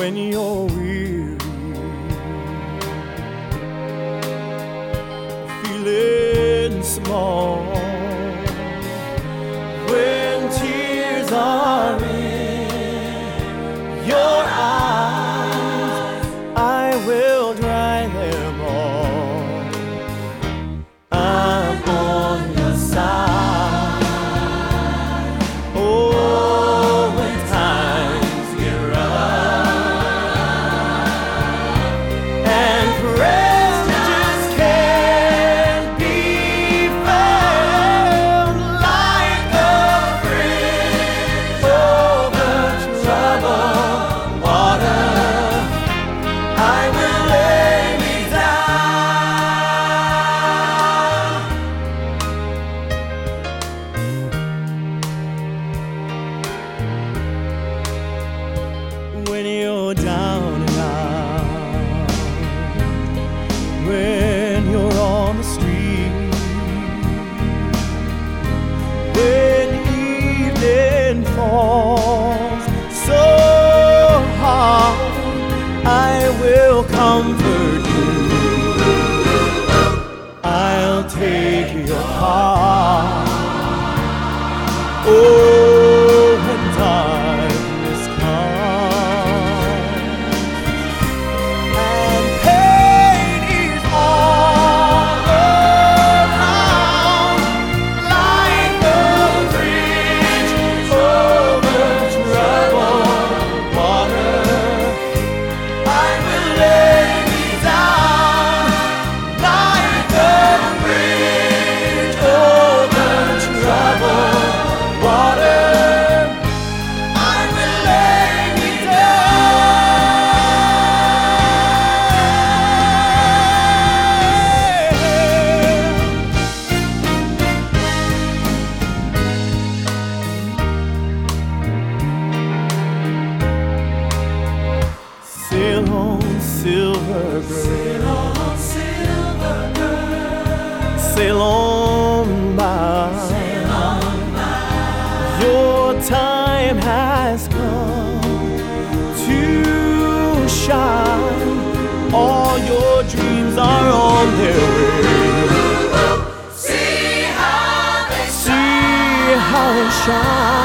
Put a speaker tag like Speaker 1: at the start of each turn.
Speaker 1: when you're weary, feeling small, when tears are in your eyes, I will dry them all. I'm on your side. Oh, when times get rough and friends just can't be found, like a bridge over troubled water, I will lay me down. When you're down and out, when you're on the street, when evening falls so hard, I will comfort you. I'll take your heart. Oh, when darkness comes and pain is all around, like a bridge over troubled water, I will lay me down, like a bridge over troubled water. I will lay me down. Sail on, silver girl. Sail on by. Your time has come to shine. All your dreams are on their way. See how they shine.